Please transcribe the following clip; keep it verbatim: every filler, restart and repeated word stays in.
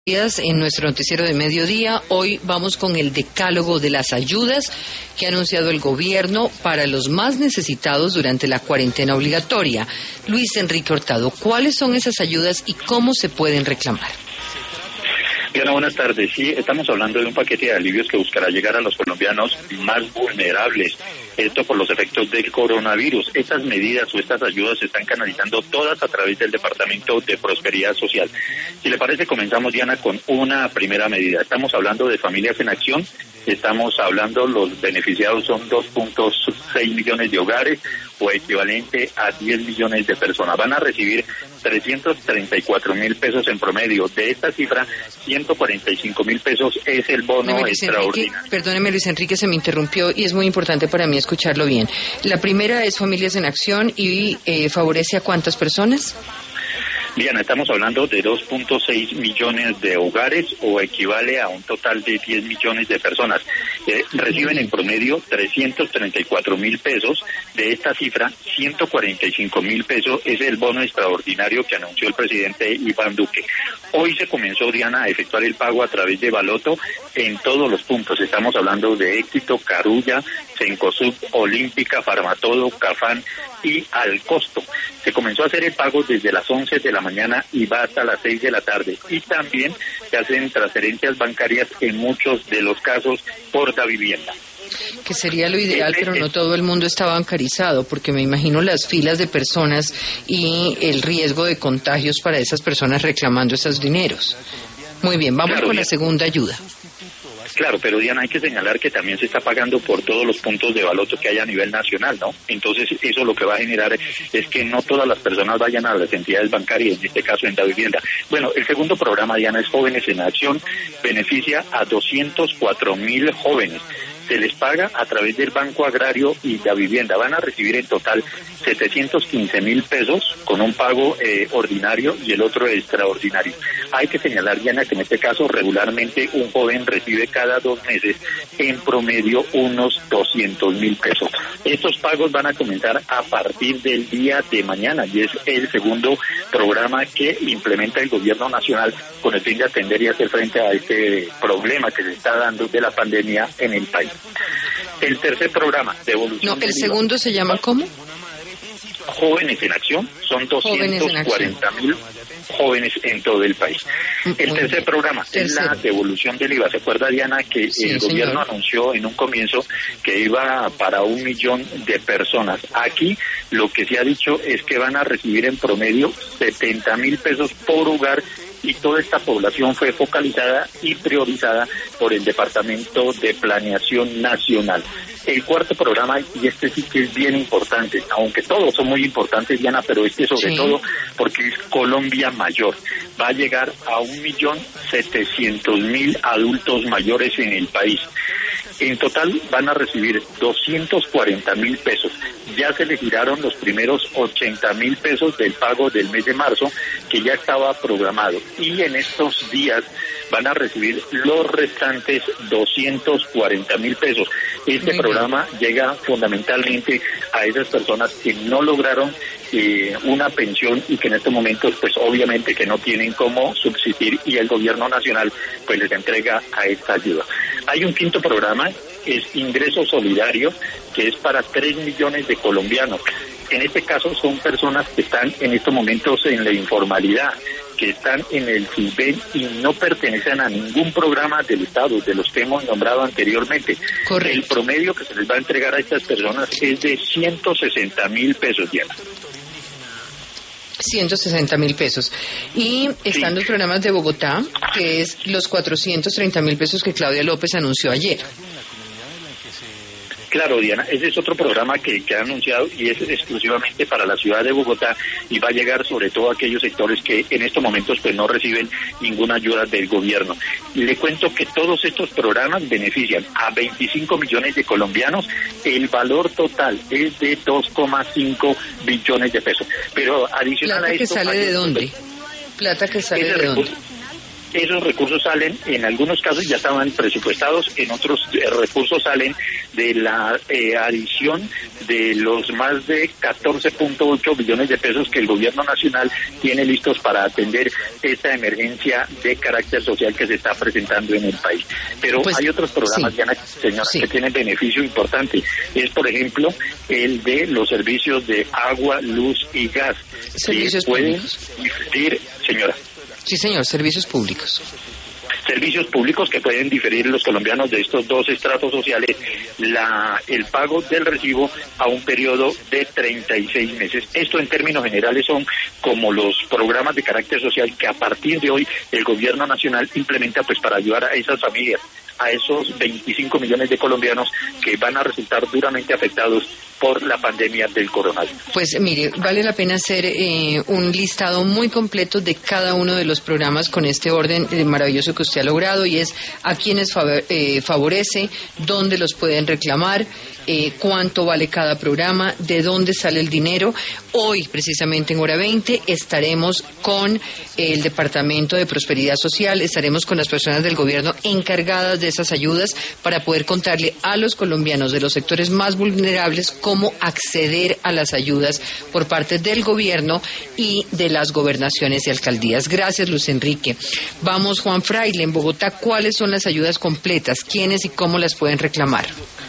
En nuestro noticiero de mediodía, hoy vamos con el decálogo de las ayudas que ha anunciado el gobierno para los más necesitados durante la cuarentena obligatoria. Luis Enrique Hurtado, ¿cuáles son esas ayudas y cómo se pueden reclamar? Diana, buenas tardes. Sí, estamos hablando de un paquete de alivios que buscará llegar a los colombianos más vulnerables. Esto por los efectos del coronavirus. Estas medidas o estas ayudas se están canalizando todas a través del Departamento de Prosperidad Social. Si le parece, comenzamos, Diana, con una primera medida. Estamos hablando de Familias en Acción. Estamos hablando, los beneficiados son dos punto seis millones de hogares o equivalente a diez millones de personas. Van a recibir trescientos treinta y cuatro mil pesos en promedio. De esta cifra, ciento cuarenta y cinco mil pesos es el bono Perdóneme, extraordinario. Enrique, perdóneme, Luis Enrique, se me interrumpió y es muy importante para mí escucharlo bien. La primera es Familias en Acción y eh, favorece a ¿cuántas personas? Diana, estamos hablando de dos punto seis millones de hogares o equivale a un total de diez millones de personas. Eh, reciben en promedio trescientos treinta y cuatro mil pesos. De esta cifra, ciento cuarenta y cinco mil pesos es el bono extraordinario que anunció el presidente Iván Duque. Hoy se comenzó, Diana, a efectuar el pago a través de Baloto en todos los puntos. Estamos hablando de Éxito, Carulla, Cencosud, Olímpica, Farmatodo, Cafán y Al Costo. Se comenzó a hacer el pago desde las once de la mañana y va hasta las seis de la tarde. Y también se hacen transferencias bancarias en muchos de los casos por la vivienda. Que sería lo ideal, pero no todo el mundo está bancarizado, porque me imagino las filas de personas y el riesgo de contagios para esas personas reclamando esos dineros. Muy bien, vamos claro, con bien. la segunda ayuda. Claro, pero Diana, hay que señalar que también se está pagando por todos los puntos de Baloto que hay a nivel nacional, ¿no? Entonces, eso lo que va a generar es que no todas las personas vayan a las entidades bancarias, en este caso en la vivienda. Bueno, el segundo programa, Diana, es Jóvenes en Acción, beneficia a doscientos cuatro mil jóvenes. Se les paga a través del Banco Agrario y la vivienda. Van a recibir en total setecientos quince mil pesos con un pago eh, ordinario y el otro extraordinario. Hay que señalar, Diana, que en este caso regularmente un joven recibe cada dos meses en promedio unos doscientos mil pesos. Estos pagos van a comenzar a partir del día de mañana y es el segundo programa que implementa el gobierno nacional con el fin de atender y hacer frente a este problema que se está dando de la pandemia en el país. El tercer programa, devolución. No, el segundo se llama ¿cómo? Jóvenes en Acción, son doscientos cuarenta mil jóvenes en todo el país. El tercer programa es la devolución del I V A. ¿Se acuerda, Diana, que sí, el gobierno señor. anunció en un comienzo que iba para un millón de personas? Aquí lo que se ha dicho es que van a recibir en promedio setenta mil pesos por hogar y toda esta población fue focalizada y priorizada por el Departamento de Planeación Nacional. El cuarto programa, y este sí que es bien importante, aunque todos son muy importantes, Diana, pero este sobre sí. todo porque es Colombia Mayor. Va a llegar a un millón setecientos mil adultos mayores en el país. En total van a recibir doscientos cuarenta mil pesos. Ya se les giraron los primeros ochenta mil pesos del pago del mes de marzo, que ya estaba programado. Y en estos días van a recibir los restantes doscientos cuarenta mil pesos. Este programa llega fundamentalmente a esas personas que no lograron eh, una pensión y que en estos momentos, pues obviamente que no tienen cómo subsistir y el gobierno nacional pues les entrega a esta ayuda. Hay un quinto programa, es Ingreso Solidario, que es para tres millones de colombianos. En este caso son personas que están en estos momentos en la informalidad, que están en el CISBEN y no pertenecen a ningún programa del Estado, de los que hemos nombrado anteriormente. Correcto. El promedio que se les va a entregar a estas personas es de ciento sesenta mil pesos, Diana. ciento sesenta mil pesos. Y están sí. los programas de Bogotá, que es los cuatrocientos treinta mil pesos que Claudia López anunció ayer. Claro, Diana, ese es otro programa que, que ha anunciado y es exclusivamente para la ciudad de Bogotá y va a llegar sobre todo a aquellos sectores que en estos momentos pues no reciben ninguna ayuda del gobierno. Y le cuento que todos estos programas benefician a veinticinco millones de colombianos. El valor total es de dos coma cinco billones de pesos. Pero adicional ¿Plata a esto... que sale de dónde? ¿Plata que sale de dónde? Esos recursos salen, en algunos casos ya estaban presupuestados, en otros eh, recursos salen de la eh, adición de los más de catorce punto ocho billones de pesos que el gobierno nacional tiene listos para atender esta emergencia de carácter social que se está presentando en el país. Pero pues, hay otros programas, sí, Diana, señora, sí, que tienen beneficio importante. Es, por ejemplo, el de los servicios de agua, luz y gas. Servicios que pueden públicos. diferir, señora. Sí, señor, servicios públicos. Servicios públicos que pueden diferir los colombianos de estos dos estratos sociales la el pago del recibo a un periodo de treinta y seis meses. Esto en términos generales son como los programas de carácter social que a partir de hoy el gobierno nacional implementa pues para ayudar a esas familias, a esos veinticinco millones de colombianos que van a resultar duramente afectados por la pandemia del coronavirus. Pues mire, vale la pena hacer eh, un listado muy completo de cada uno de los programas con este orden eh, maravilloso que usted ha logrado, y es a quienes favor, eh, favorece, dónde los pueden reclamar, eh, cuánto vale cada programa, de dónde sale el dinero. Hoy, precisamente en hora veinte, estaremos con el Departamento de Prosperidad Social, estaremos con las personas del gobierno encargadas de esas ayudas para poder contarle a los colombianos de los sectores más vulnerables cómo acceder a las ayudas por parte del gobierno y de las gobernaciones y alcaldías. Gracias, Luis Enrique. Vamos, Juan Fraile, en Bogotá, ¿cuáles son las ayudas completas? ¿Quiénes y cómo las pueden reclamar?